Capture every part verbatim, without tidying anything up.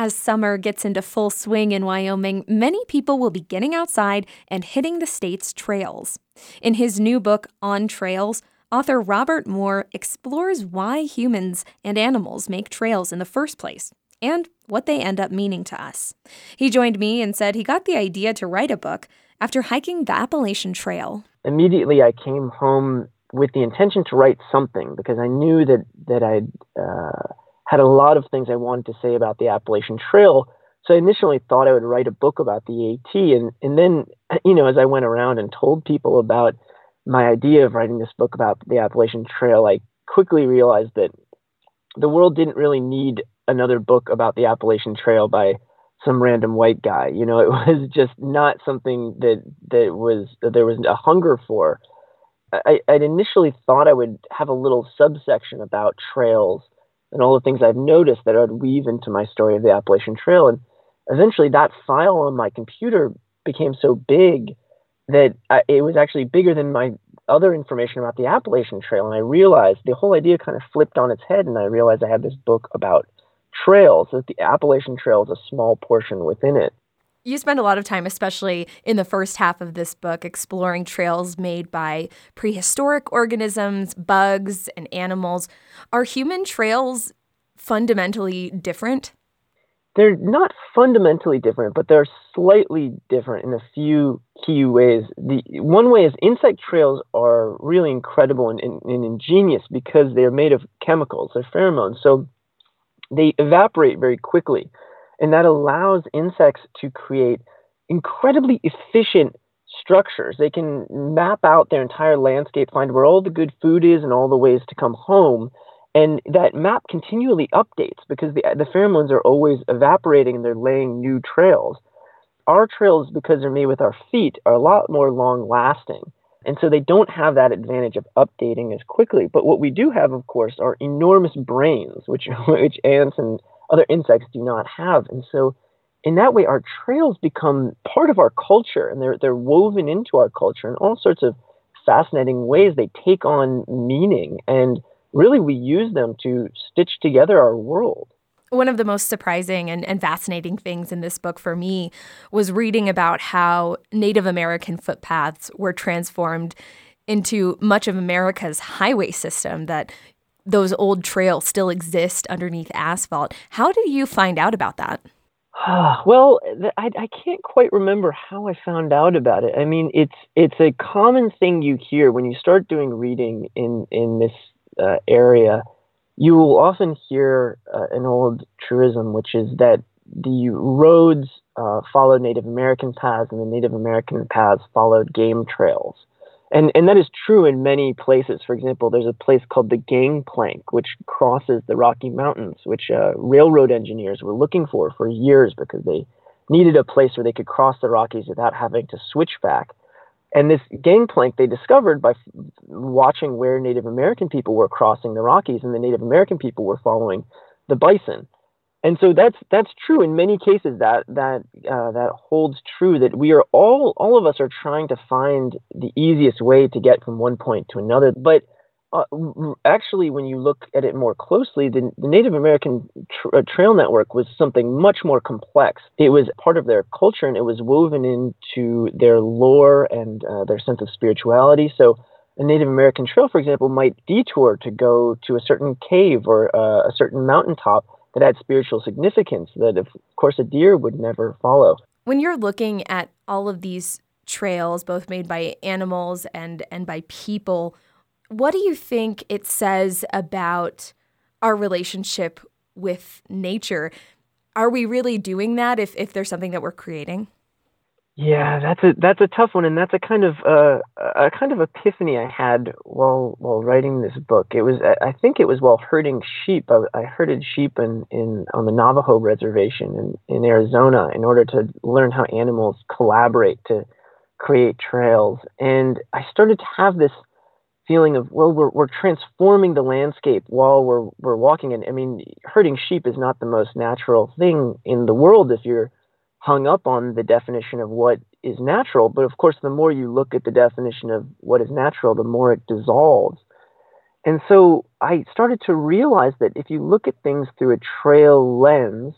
As summer gets into full swing in Wyoming, many people will be getting outside and hitting the state's trails. In his new book, On Trails, author Robert Moore explores why humans and animals make trails in the first place and what they end up meaning to us. He joined me and said he got the idea to write a book after hiking the Appalachian Trail. Immediately, I came home with the intention to write something because I knew that that I'd uh, had a lot of things I wanted to say about the Appalachian Trail. So I initially thought I would write a book about the AT. And, and then, you know, as I went around and told people about my idea of writing this book about the Appalachian Trail, I quickly realized that the world didn't really need another book about the Appalachian Trail by some random white guy. You know, it was just not something that, that was, that there was a hunger for. I, I'd initially thought I would have a little subsection about trails and all the things I've noticed that I would weave into my story of the Appalachian Trail. And eventually that file on my computer became so big that I, it was actually bigger than my other information about the Appalachian Trail. And I realized the whole idea kind of flipped on its head. And I realized I had this book about trails, that the Appalachian Trail is a small portion within it. You spend a lot of time, especially in the first half of this book, exploring trails made by prehistoric organisms, bugs, and animals. Are human trails fundamentally different? They're not fundamentally different, but they're slightly different in a few key ways. The one way is insect trails are really incredible and, and, and ingenious because they're made of chemicals, they're pheromones, so they evaporate very quickly. And that allows insects to create incredibly efficient structures. They can map out their entire landscape, find where all the good food is and all the ways to come home. And that map continually updates because the, the pheromones are always evaporating and they're laying new trails. Our trails, because they're made with our feet, are a lot more long lasting. And so they don't have that advantage of updating as quickly. But what we do have, of course, are enormous brains, which, which ants and other insects do not have. And so in that way, our trails become part of our culture and they're, they're woven into our culture in all sorts of fascinating ways. They take on meaning and really we use them to stitch together our world. One of the most surprising and, and fascinating things in this book for me was reading about how Native American footpaths were transformed into much of America's highway system, that those old trails still exist underneath asphalt. How did you find out about that? Well, I, I can't quite remember how I found out about it. I mean, it's it's a common thing you hear when you start doing reading in, in this uh, area. You will often hear uh, an old truism, which is that the roads uh, followed Native American paths and the Native American paths followed game trails. And and that is true in many places. For example, there's a place called the Gangplank, which crosses the Rocky Mountains, which uh, railroad engineers were looking for for years because they needed a place where they could cross the Rockies without having to switch back. And this Gangplank they discovered by f- watching where Native American people were crossing the Rockies, and the Native American people were following the bison. And so that's that's true in many cases. That that uh, that holds true. That we are all all of us are trying to find the easiest way to get from one point to another. But uh, actually, when you look at it more closely, the, the Native American tr- trail network was something much more complex. It was part of their culture, and it was woven into their lore and uh, their sense of spirituality. So a Native American trail, for example, might detour to go to a certain cave or uh, a certain mountaintop that had spiritual significance that, of course, a deer would never follow. When you're looking at all of these trails, both made by animals and, and by people, what do you think it says about our relationship with nature? Are we really doing that if, if there's something that we're creating? Yeah, that's a that's a tough one, and that's a kind of uh, a kind of epiphany I had while while writing this book. It was I think it was while herding sheep. I, I herded sheep in, in on the Navajo reservation in, in Arizona in order to learn how animals collaborate to create trails, and I started to have this feeling of, well, we're we're transforming the landscape while we're we're walking. And I mean, herding sheep is not the most natural thing in the world if you're hung up on the definition of what is natural. But of course, the more you look at the definition of what is natural, the more it dissolves. And so I started to realize that if you look at things through a trail lens,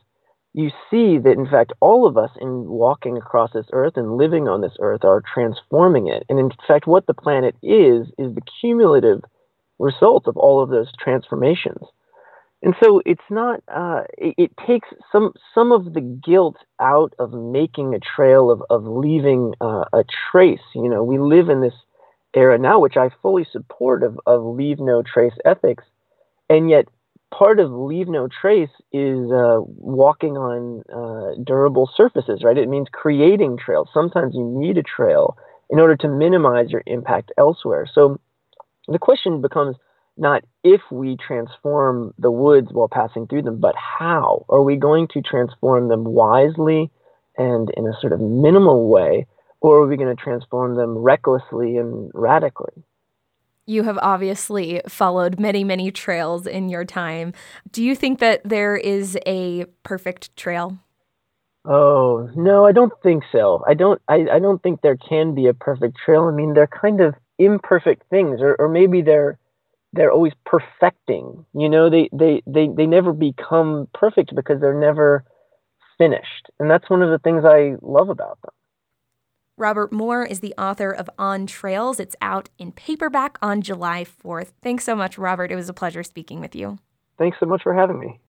you see that, in fact, all of us in walking across this earth and living on this earth are transforming it. And in fact, what the planet is, is the cumulative result of all of those transformations. And so it's not, uh, it, it takes some some of the guilt out of making a trail, of, of leaving uh, a trace. You know, we live in this era now, which I fully support, of, of leave no trace ethics. And yet part of leave no trace is uh, walking on uh, durable surfaces, right? It means creating trails. Sometimes you need a trail in order to minimize your impact elsewhere. So the question becomes not if we transform the woods while passing through them, but how. Are we going to transform them wisely and in a sort of minimal way, or are we going to transform them recklessly and radically? You have obviously followed many, many trails in your time. Do you think that there is a perfect trail? Oh, no, I don't think so. I don't I, I don't think there can be a perfect trail. I mean, they're kind of imperfect things, or, or maybe they're they're always perfecting. You know, they, they, they, they never become perfect because they're never finished. And that's one of the things I love about them. Robert Moore is the author of On Trails. It's out in paperback on July fourth. Thanks so much, Robert. It was a pleasure speaking with you. Thanks so much for having me.